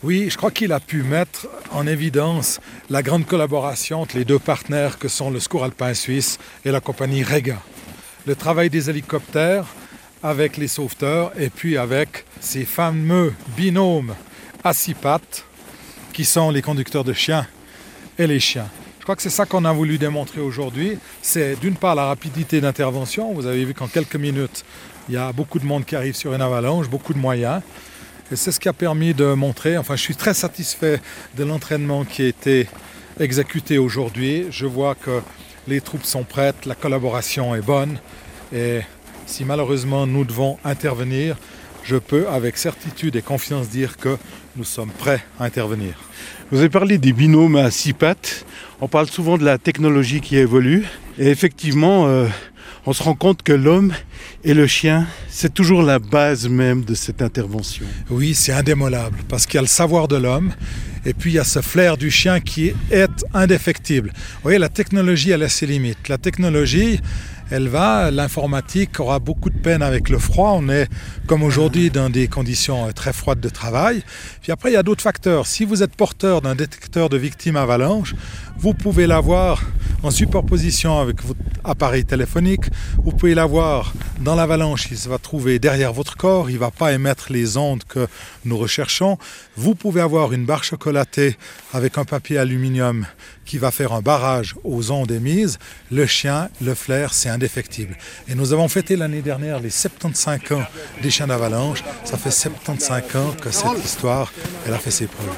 Oui, je crois qu'il a pu mettre en évidence la grande collaboration entre les deux partenaires que sont le Secours alpin suisse et la compagnie Rega. Le travail des hélicoptères avec les sauveteurs et puis avec ces fameux binômes à 6 pattes qui sont les conducteurs de chiens et les chiens. Je crois que c'est ça qu'on a voulu démontrer aujourd'hui. C'est d'une part la rapidité d'intervention. Vous avez vu qu'en quelques minutes, il y a beaucoup de monde qui arrive sur une avalanche, beaucoup de moyens. Et c'est ce qui a permis de montrer, je suis très satisfait de l'entraînement qui a été exécuté aujourd'hui. Je vois que les troupes sont prêtes, la collaboration est bonne. Et si malheureusement nous devons intervenir, je peux avec certitude et confiance dire que nous sommes prêts à intervenir. Vous avez parlé des binômes à 6 pattes. On parle souvent de la technologie qui évolue. Et effectivement, on se rend compte que l'homme et le chien, c'est toujours la base même de cette intervention. Oui, c'est indémolable parce qu'il y a le savoir de l'homme et puis il y a ce flair du chien qui est indéfectible. Vous voyez, la technologie, elle a ses limites. La technologie, l'informatique aura beaucoup de peine avec le froid. On est, comme aujourd'hui, dans des conditions très froides de travail. Puis après, il y a d'autres facteurs. Si vous êtes porteur d'un détecteur de victimes avalanche, vous pouvez l'avoir en superposition avec votre appareil téléphonique. Vous pouvez l'avoir dans l'avalanche, il se va trouver derrière votre corps, il ne va pas émettre les ondes que nous recherchons. Vous pouvez avoir une barre chocolatée avec un papier aluminium qui va faire un barrage aux ondes émises. Le chien, le flair, c'est indéfectible. Et nous avons fêté l'année dernière les 75 ans des chiens d'avalanche. Ça fait 75 ans que cette histoire, elle a fait ses preuves.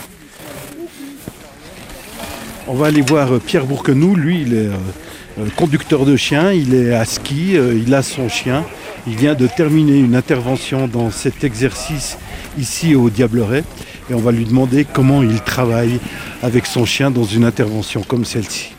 On va aller voir Pierre Bourquenoux. Lui, il est conducteur de chien, il est à ski, il a son chien. Il vient de terminer une intervention dans cet exercice ici au Diableret. Et on va lui demander comment il travaille avec son chien dans une intervention comme celle-ci.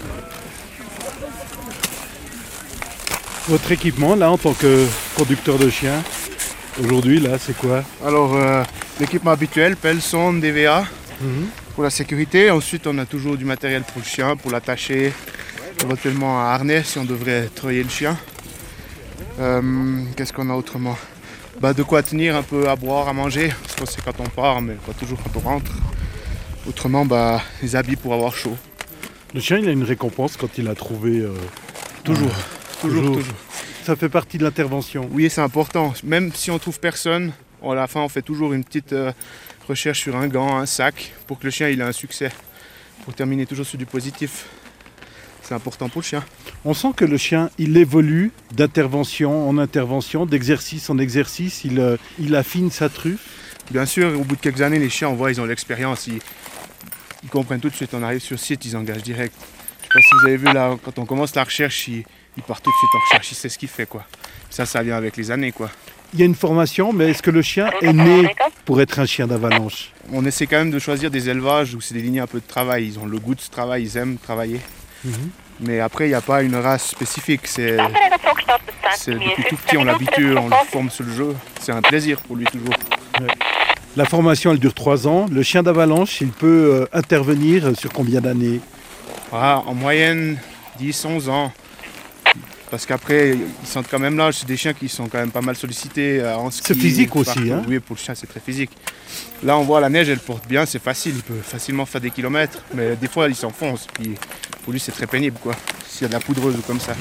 Votre équipement, là, en tant que conducteur de chien, aujourd'hui, là, c'est quoi? Alors, l'équipement habituel, pelle, sonde, DVA, pour la sécurité. Ensuite, on a toujours du matériel pour le chien, pour l'attacher, éventuellement un harnais si on devrait treuiller le chien. Qu'est-ce qu'on a autrement? De quoi tenir un peu à boire, à manger, parce que c'est quand on part, mais pas toujours quand on rentre. Autrement, les habits pour avoir chaud. Le chien, il a une récompense quand il a trouvé... Toujours. Ça fait partie de l'intervention. Oui, c'est important. Même si on trouve personne, à la fin, on fait toujours une petite recherche sur un gant, un sac, pour que le chien il ait un succès. Pour terminer toujours sur du positif. C'est important pour le chien. On sent que le chien, il évolue d'intervention en intervention, d'exercice en exercice, il affine sa truffe. Bien sûr, au bout de quelques années, les chiens, on voit, ils ont l'expérience, ils comprennent tout de suite. On arrive sur site, ils engagent direct. Je ne sais pas si vous avez vu là, quand on commence la recherche, il part tout de suite en recherche, il sait ce qu'il fait, quoi. Ça vient avec les années, quoi. Il y a une formation, mais est-ce que le chien est né pour être un chien d'avalanche? On essaie quand même de choisir des élevages où c'est des lignées un peu de travail. Ils ont le goût de ce travail, ils aiment travailler. Mais après, il n'y a pas une race spécifique. C'est depuis tout petit, on l'habitue, on le forme sur le jeu. C'est un plaisir pour lui toujours. Ouais. La formation, elle dure 3 ans. Le chien d'avalanche, il peut intervenir sur combien d'années? En moyenne, 10-11 ans. Parce qu'après, ils sentent quand même l'âge. C'est des chiens qui sont quand même pas mal sollicités en ski. C'est physique aussi, hein? Oui, pour le chien, c'est très physique. Là, on voit la neige, elle porte bien, c'est facile. Il peut facilement faire des kilomètres. Mais des fois, il s'enfonce. Puis pour lui, c'est très pénible, quoi. S'il y a de la poudreuse ou comme ça.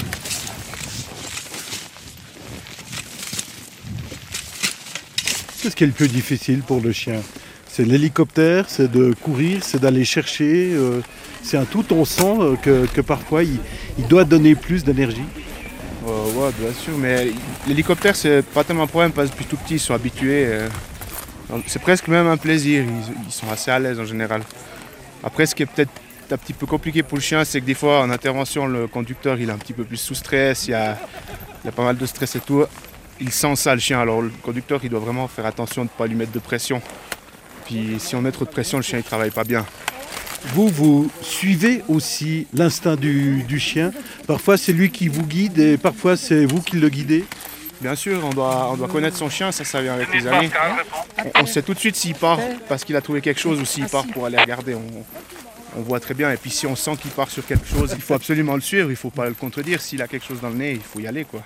Qu'est-ce qui est le plus difficile pour le chien? C'est l'hélicoptère, c'est de courir, c'est d'aller chercher. C'est un tout, on sent que parfois, il doit donner plus d'énergie. Ouais, bien sûr, mais l'hélicoptère, c'est pas tellement un problème parce que depuis tout petit, ils sont habitués. C'est presque même un plaisir, ils sont assez à l'aise en général. Après, ce qui est peut-être un petit peu compliqué pour le chien, c'est que des fois, en intervention, le conducteur, il est un petit peu plus sous stress, il y a pas mal de stress et tout. Il sent ça, le chien, alors le conducteur, il doit vraiment faire attention de ne pas lui mettre de pression. Puis si on met trop de pression, le chien, il travaille pas bien. Vous suivez aussi l'instinct du chien. Parfois, c'est lui qui vous guide et parfois, c'est vous qui le guidez. Bien sûr, on doit connaître son chien, ça vient avec les années. On sait tout de suite s'il part parce qu'il a trouvé quelque chose ou s'il part pour aller regarder. On voit très bien. Et puis si on sent qu'il part sur quelque chose, il faut absolument le suivre, il ne faut pas le contredire. S'il a quelque chose dans le nez, il faut y aller, quoi.